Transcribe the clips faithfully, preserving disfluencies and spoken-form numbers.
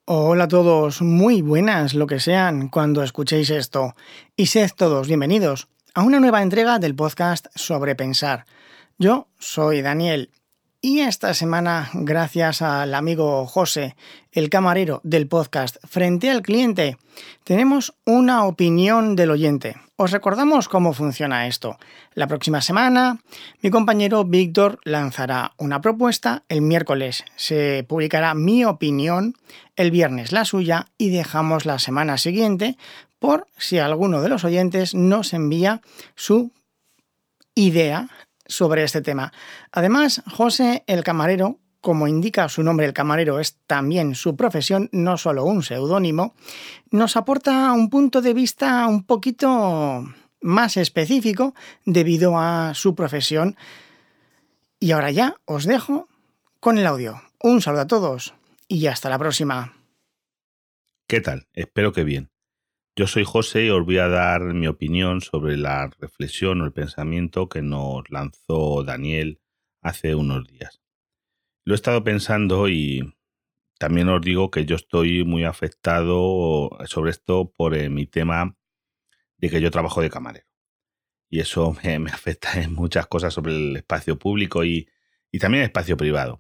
Hola a todos, muy buenas lo que sean cuando escuchéis esto. Y sed todos bienvenidos a una nueva entrega del podcast Sobre Pensar. Yo soy Daniel y esta semana, gracias al amigo José, el camarero del podcast Frente al Cliente, tenemos una opinión del oyente. Os recordamos cómo funciona esto. La próxima semana, mi compañero Víctor lanzará una propuesta, el miércoles se publicará mi opinión, el viernes la suya y dejamos la semana siguiente por si alguno de los oyentes nos envía su idea sobre este tema. Además, José, el camarero, como indica su nombre, el camarero es también su profesión, no solo un seudónimo, nos aporta un punto de vista un poquito más específico debido a su profesión. Y ahora ya os dejo con el audio. Un saludo a todos y hasta la próxima. ¿Qué tal? Espero que bien. Yo soy José y os voy a dar mi opinión sobre la reflexión o el pensamiento que nos lanzó Daniel hace unos días. Lo he estado pensando y también os digo que yo estoy muy afectado sobre esto por eh, mi tema de que yo trabajo de camarero. Y eso me, me afecta en muchas cosas sobre el espacio público y, y también el espacio privado.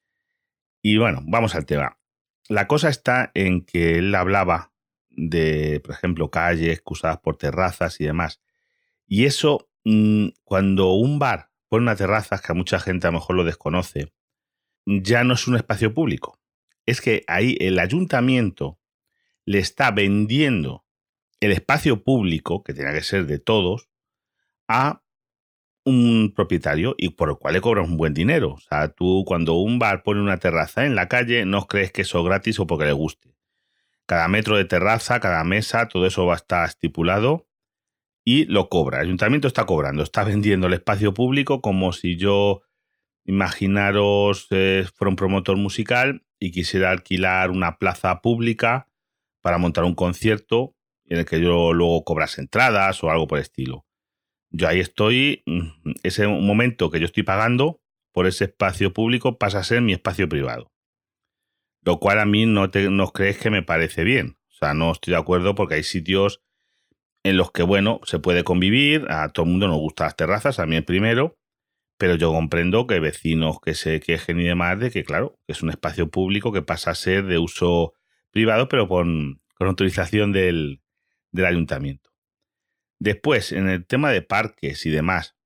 Y bueno, vamos al tema. La cosa está en que él hablaba de, por ejemplo, calles usadas por terrazas y demás. Y eso, mmm, cuando un bar pone una terraza, que a mucha gente a lo mejor lo desconoce, ya no es un espacio público. Es que ahí el ayuntamiento le está vendiendo el espacio público, que tenía que ser de todos, a un propietario y por el cual le cobras un buen dinero. O sea, tú cuando un bar pone una terraza en la calle, no crees que eso es gratis o porque le guste. Cada metro de terraza, cada mesa, todo eso va a estar estipulado y lo cobra. El ayuntamiento está cobrando, está vendiendo el espacio público como si yo, imaginaros, eh, fuera un promotor musical y quisiera alquilar una plaza pública para montar un concierto en el que yo luego cobras entradas o algo por el estilo. Yo ahí estoy, ese momento que yo estoy pagando por ese espacio público pasa a ser mi espacio privado. Lo cual a mí no, te, no crees que me parece bien. O sea, no estoy de acuerdo porque hay sitios en los que, bueno, se puede convivir, a todo el mundo nos gustan las terrazas, a mí el primero, pero yo comprendo que vecinos que se quejen y demás de que, claro, que es un espacio público que pasa a ser de uso privado, pero con, con autorización del, del ayuntamiento. Después, en el tema de parques y demás,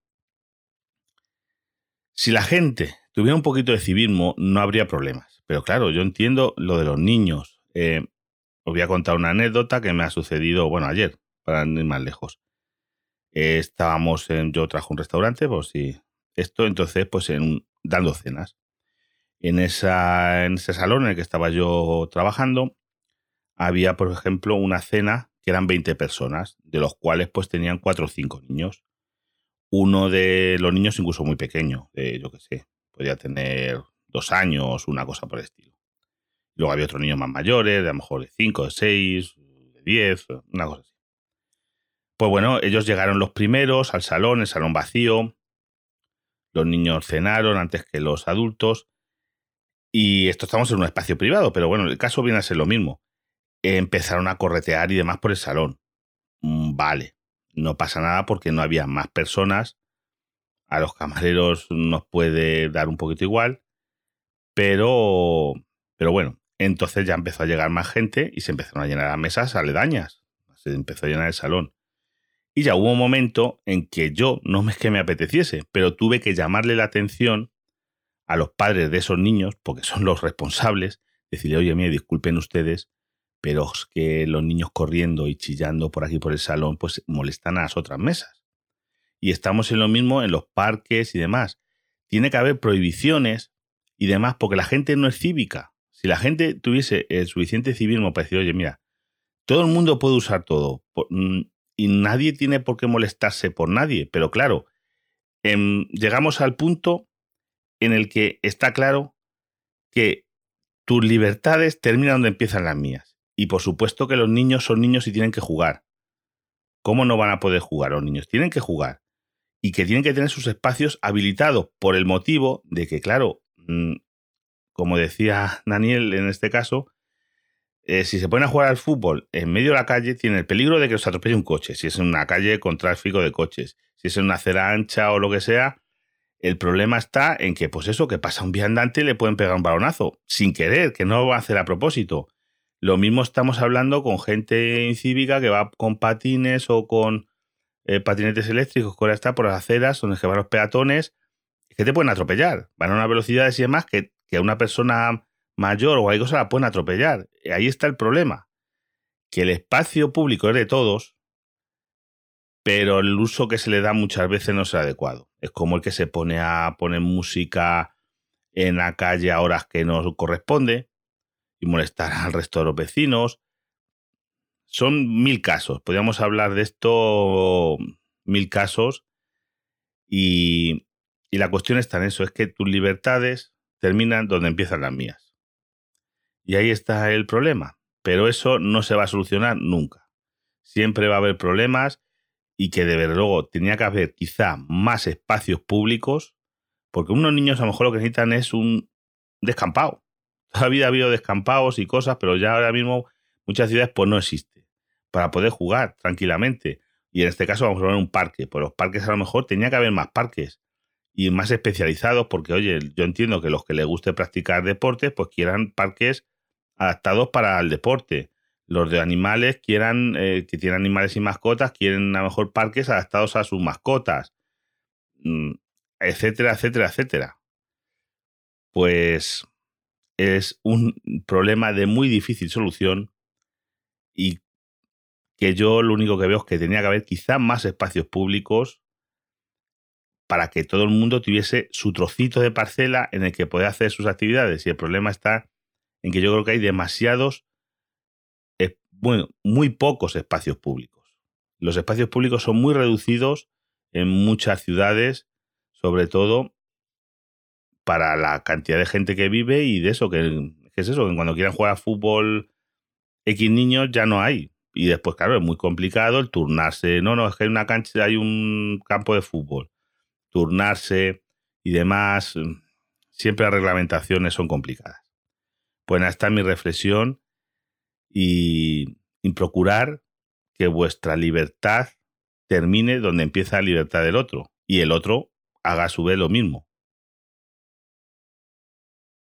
si la gente tuviera un poquito de civismo, no habría problemas. Pero claro, yo entiendo lo de los niños. Eh, os voy a contar una anécdota que me ha sucedido, bueno, ayer, para no ir más lejos. Eh, estábamos en, yo trabajo en un restaurante, pues sí, esto, entonces, pues en, dando cenas. En, esa, en ese salón en el que estaba yo trabajando, había, por ejemplo, una cena que eran veinte personas, de los cuales pues tenían cuatro o cinco niños. Uno de los niños incluso muy pequeño, de, yo qué sé, podía tener dos años, una cosa por el estilo. Luego había otros niños más mayores, de a lo mejor de cinco, de seis, de diez, una cosa así. Pues bueno, ellos llegaron los primeros al salón, el salón vacío. Los niños cenaron antes que los adultos. Y esto estamos en un espacio privado, pero bueno, el caso viene a ser lo mismo. Empezaron a corretear y demás por el salón. Vale, no pasa nada porque no había más personas. A los camareros nos puede dar un poquito igual, pero, pero bueno, entonces ya empezó a llegar más gente y se empezaron a llenar las mesas aledañas. Se empezó a llenar el salón. Y ya hubo un momento en que yo, no es que me apeteciese, pero tuve que llamarle la atención a los padres de esos niños, porque son los responsables, decirle, oye, mire, disculpen ustedes, pero es que los niños corriendo y chillando por aquí por el salón, pues molestan a las otras mesas. Y estamos en lo mismo en los parques y demás. Tiene que haber prohibiciones y demás, porque la gente no es cívica. Si la gente tuviese el suficiente civismo para decir, oye, mira, todo el mundo puede usar todo y nadie tiene por qué molestarse por nadie, pero claro, eh, llegamos al punto en el que está claro que tus libertades terminan donde empiezan las mías. Y por supuesto que los niños son niños y tienen que jugar. ¿Cómo no van a poder jugar los niños? Tienen que jugar. Y que tienen que tener sus espacios habilitados por el motivo de que, claro, como decía Daniel en este caso, eh, si se ponen a jugar al fútbol en medio de la calle, tiene el peligro de que os atropelle un coche, si es en una calle con tráfico de coches. Si es en una acera ancha o lo que sea, el problema está en que, pues eso, que pasa un viandante y le pueden pegar un balonazo, sin querer, que no lo va a hacer a propósito. Lo mismo estamos hablando con gente incívica que va con patines o con eh, patinetes eléctricos, que ahora está por las aceras donde van los peatones, que te pueden atropellar. Van a unas velocidades y demás que, que a una persona mayor o algo se la pueden atropellar. Ahí está el problema, que el espacio público es de todos, pero el uso que se le da muchas veces no es el adecuado. Es como el que se pone a poner música en la calle a horas que no corresponde y molestar al resto de los vecinos. Son mil casos. Podríamos hablar de esto mil casos y, y la cuestión está en eso, es que tus libertades terminan donde empiezan las mías. Y ahí está el problema. Pero eso no se va a solucionar nunca. Siempre va a haber problemas y que de verdad luego tenía que haber quizá más espacios públicos, porque unos niños a lo mejor lo que necesitan es un descampado. Toda la vida ha habido descampados y cosas, pero ya ahora mismo muchas ciudades pues no existe para poder jugar tranquilamente. Y en este caso vamos a ver un parque. Pues los parques a lo mejor tenía que haber más parques y más especializados, porque oye, yo entiendo que los que les guste practicar deportes pues quieran parques adaptados para el deporte. Los de animales quieran, eh, que tienen animales y mascotas, quieren a lo mejor parques adaptados a sus mascotas, mm, etcétera, etcétera, etcétera. Pues es un problema de muy difícil solución y que yo lo único que veo es que tenía que haber quizá más espacios públicos para que todo el mundo tuviese su trocito de parcela en el que pueda hacer sus actividades. Y el problema está en que yo creo que hay demasiados, eh, bueno, muy pocos espacios públicos. Los espacios públicos son muy reducidos en muchas ciudades, sobre todo para la cantidad de gente que vive y de eso, que, que es eso, que cuando quieran jugar a fútbol X niños ya no hay. Y después, claro, es muy complicado el turnarse. No, no, es que hay una cancha, hay un campo de fútbol. Turnarse y demás. Siempre las reglamentaciones son complicadas. Pues nada, esta es mi reflexión y, y procurar que vuestra libertad termine donde empieza la libertad del otro y el otro haga a su vez lo mismo.